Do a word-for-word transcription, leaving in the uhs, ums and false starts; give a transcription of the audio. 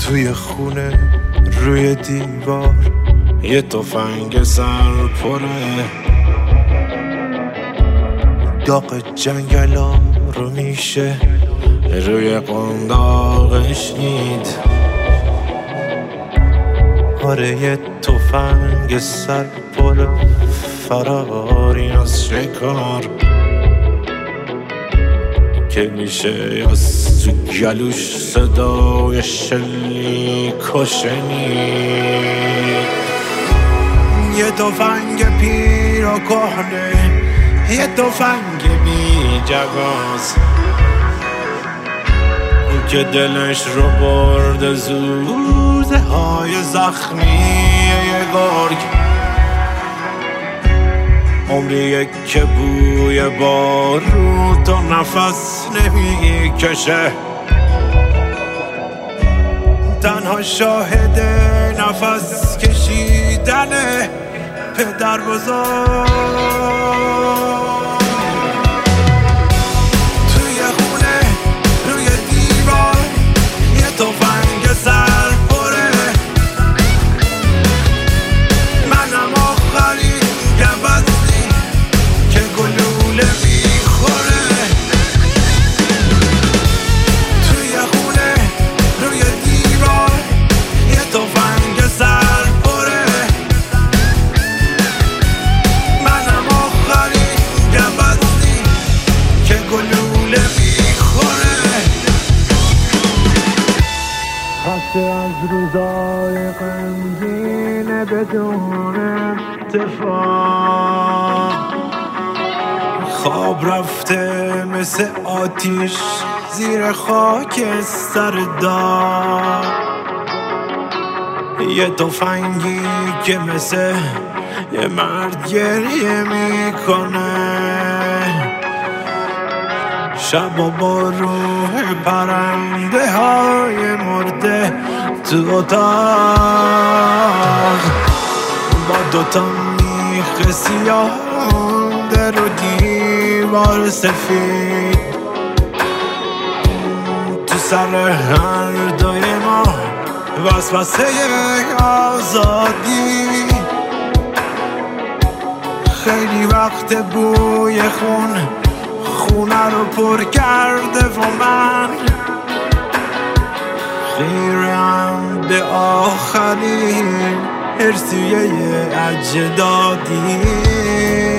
توی خونه روی دیوار یه تفنگ سر پره، داغ جنگلا رو میشه روی قنداقش دید. آره یه تفنگ سر پر فراری از شکار که میشه از تو گلوش صدای شلیک و شنید. یه تفنگ پیر و کهنه، یه تفنگ بی جواز که دلش رو برد زوزه های زخمی یه گرگ. عمریه که بوی بارود و نفس نمی کشه، تنها شاهد نفس کشیدن پدر بزرگ. توی خونه روی دیوار یه تفنگ سر پره، منم آخرین گوزنی که گلوله میخوره. توی خونه روی دیوار یه تفنگ سر پره، منم آخرین گوزنی که گلوله میخوره. خسته از روزای غمگین بدون اتفاق، خواب رفته مثل آتیش زیر خاک سر داغ. یه تفنگی که مثل یه مرد گریه میکنه، شب و با روح پرنده های مرده تو اتاق، با دوتا میخ سیاه مونده رو دیوار سفید. تو سر هر دوی ما وسوسه آزادی، خیلی وقت بوی خون خونه رو پر کرده و من خیرم به آخرین ارثیه اجدادی.